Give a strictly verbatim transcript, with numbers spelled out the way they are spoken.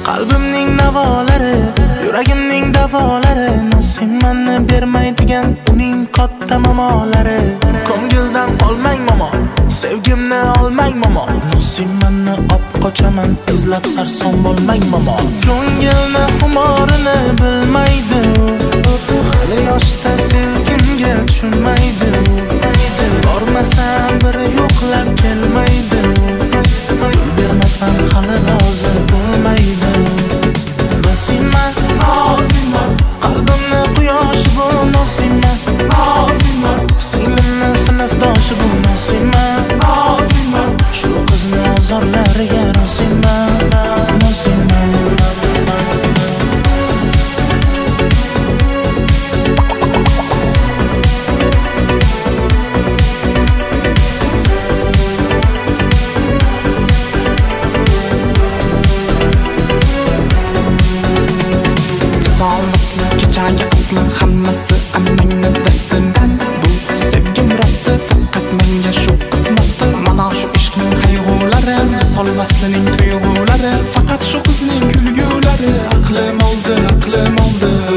Qalbimning navolari, yuragimning davolari, Nosimanni bermaydigan uning katta mamolari. Ko'ngildan olmang momo, sevgimni olmang momo, Nosimanni op qochaman, izlab sarson bo'lmang momo. Ko'ngilni xumorini bilmaydi, hali yoshda sevgimga tushunmaydi. Bormasam biri yo'qlab kelmaydi, bermasam hali rozi bo'lmaydi. Nosiman, Nosiman, qalbimni quyoshi bu Nosiman, Nosiman, singlimni sinfdoshi bu Nosiman, Nosiman, shu qizni ozorlariga Nosiman, Nosiman. Kechaga aslan hammasi ammangni dastidan. Bu sevgim rosti, faqat menga shu qismasdi. Mana shu ishqning qayg'ulari, misol vaslining tuyg'ulari, faqat shu qizning kulgulari. Aqlim oldi, aqlim oldi,